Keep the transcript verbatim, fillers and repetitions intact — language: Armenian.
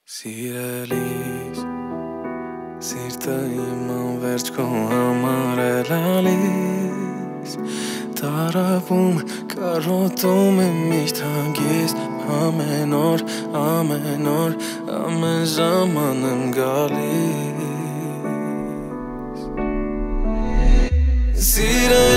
Սիրելիս, սիրտը իմ անվերջ քո համար է լալիս, տարապում, կարոտում եմ միշտ հանգիստ, ամեն օր, ամեն օր, ամեն ժաման եմ գալիս. Սիրը